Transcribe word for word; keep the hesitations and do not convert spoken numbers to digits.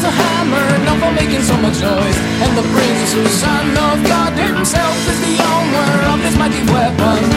a hammer, known for making so much noise. And the brains of Son of God himself is the owner of this mighty weapon.